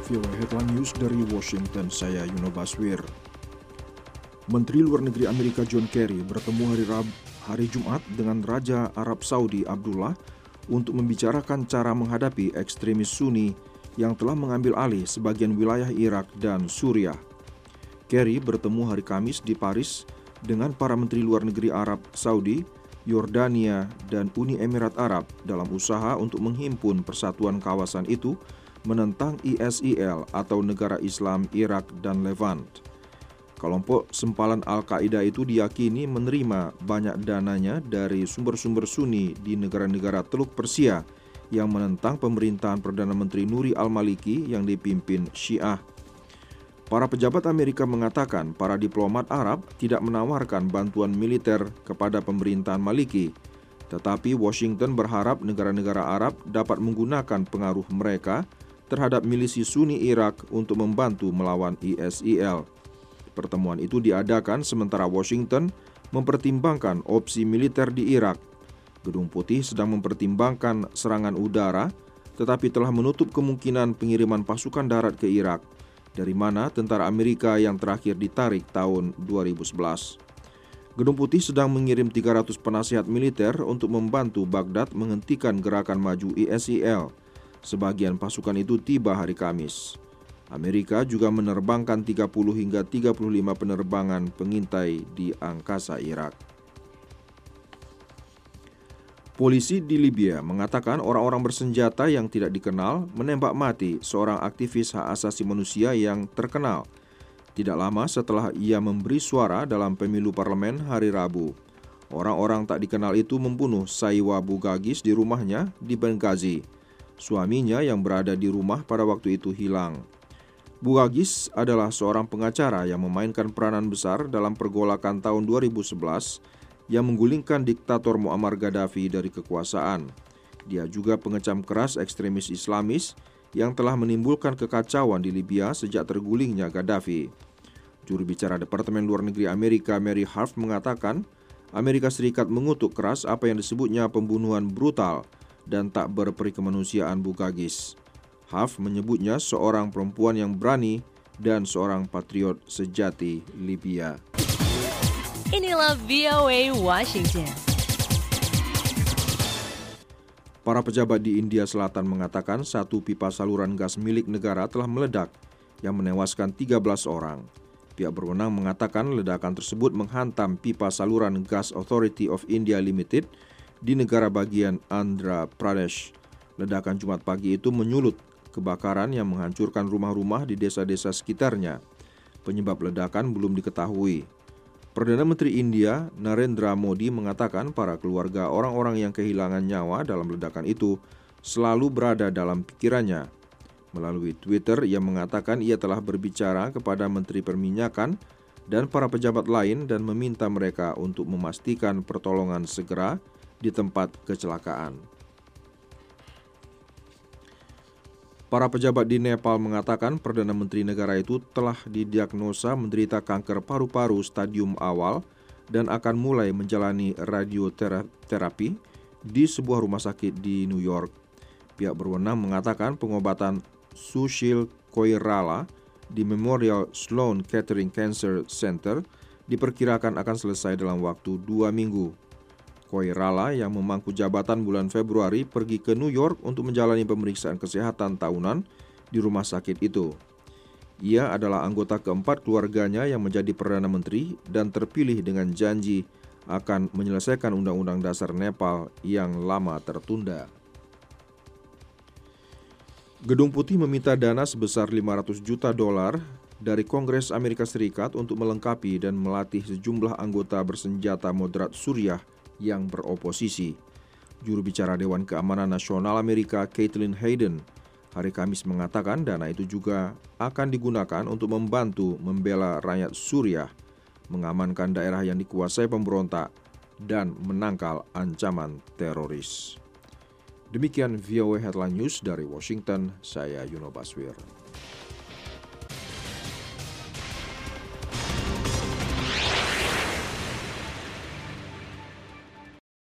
VOA Headline News dari Washington, saya Yuno Baswir. Menteri Luar Negeri Amerika John Kerry bertemu hari Jumat dengan Raja Arab Saudi Abdullah untuk membicarakan cara menghadapi ekstremis Sunni yang telah mengambil alih sebagian wilayah Irak dan Suriah. Kerry bertemu hari Kamis di Paris dengan para Menteri Luar Negeri Arab Saudi, Yordania, dan Uni Emirat Arab dalam usaha untuk menghimpun persatuan kawasan itu menentang ISIL atau Negara Islam Irak dan Levant. Kelompok sempalan Al-Qaeda itu diyakini menerima banyak dananya dari sumber-sumber Sunni di negara-negara Teluk Persia yang menentang pemerintahan Perdana Menteri Nuri al-Maliki yang dipimpin Syiah. Para pejabat Amerika mengatakan para diplomat Arab tidak menawarkan bantuan militer kepada pemerintahan Maliki, tetapi Washington berharap negara-negara Arab dapat menggunakan pengaruh mereka terhadap milisi Sunni Irak untuk membantu melawan ISIL. Pertemuan itu diadakan sementara Washington mempertimbangkan opsi militer di Irak. Gedung Putih sedang mempertimbangkan serangan udara, tetapi telah menutup kemungkinan pengiriman pasukan darat ke Irak, dari mana tentara Amerika yang terakhir ditarik tahun 2011. Gedung Putih sedang mengirim 300 penasihat militer untuk membantu Baghdad menghentikan gerakan maju ISIL. Sebagian pasukan itu tiba hari Kamis. Amerika juga menerbangkan 30 hingga 35 penerbangan pengintai di angkasa Irak. Polisi di Libya mengatakan orang-orang bersenjata yang tidak dikenal menembak mati seorang aktivis hak asasi manusia yang terkenal tidak lama setelah ia memberi suara dalam pemilu parlemen hari Rabu. Orang-orang tak dikenal itu membunuh Saiwa Bugagis di rumahnya di Benghazi. Suaminya yang berada di rumah pada waktu itu hilang. Bugagis adalah seorang pengacara yang memainkan peranan besar dalam pergolakan tahun 2011 yang menggulingkan diktator Muammar Gaddafi dari kekuasaan. Dia juga pengecam keras ekstremis Islamis yang telah menimbulkan kekacauan di Libya sejak tergulingnya Gaddafi. Juru bicara Departemen Luar Negeri Amerika Mary Harf mengatakan Amerika Serikat mengutuk keras apa yang disebutnya pembunuhan brutal dan tak berperikemanusiaan Bugagis. Haf menyebutnya seorang perempuan yang berani dan seorang patriot sejati Libya. Inilah VOA Washington. Para pejabat di India Selatan mengatakan satu pipa saluran gas milik negara telah meledak yang menewaskan 13 orang. Pihak berwenang mengatakan ledakan tersebut menghantam pipa saluran Gas Authority of India Limited di negara bagian Andhra Pradesh. Ledakan Jumat pagi itu menyulut kebakaran yang menghancurkan rumah-rumah di desa-desa sekitarnya. Penyebab ledakan belum diketahui. Perdana Menteri India Narendra Modi mengatakan para keluarga orang-orang yang kehilangan nyawa dalam ledakan itu selalu berada dalam pikirannya. Melalui Twitter, ia mengatakan ia telah berbicara kepada Menteri Perminyakan dan para pejabat lain dan meminta mereka untuk memastikan pertolongan segera di tempat kecelakaan. Para pejabat di Nepal mengatakan Perdana Menteri negara itu telah didiagnosa menderita kanker paru-paru stadium awal dan akan mulai menjalani radioterapi di sebuah rumah sakit di New York. Pihak berwenang mengatakan pengobatan Sushil Koirala di Memorial Sloan Kettering Cancer Center diperkirakan akan selesai dalam waktu 2 minggu. Koirala yang memangku jabatan bulan Februari pergi ke New York untuk menjalani pemeriksaan kesehatan tahunan di rumah sakit itu. Ia adalah anggota keempat keluarganya yang menjadi Perdana Menteri dan terpilih dengan janji akan menyelesaikan Undang-Undang Dasar Nepal yang lama tertunda. Gedung Putih meminta dana sebesar $500 juta dari Kongres Amerika Serikat untuk melengkapi dan melatih sejumlah anggota bersenjata moderat Suriah yang beroposisi. Juru bicara Dewan Keamanan Nasional Amerika Caitlin Hayden hari Kamis mengatakan dana itu juga akan digunakan untuk membantu membela rakyat Suriah, mengamankan daerah yang dikuasai pemberontak, dan menangkal ancaman teroris. Demikian VOA Headline News dari Washington, saya Yuno Baswir.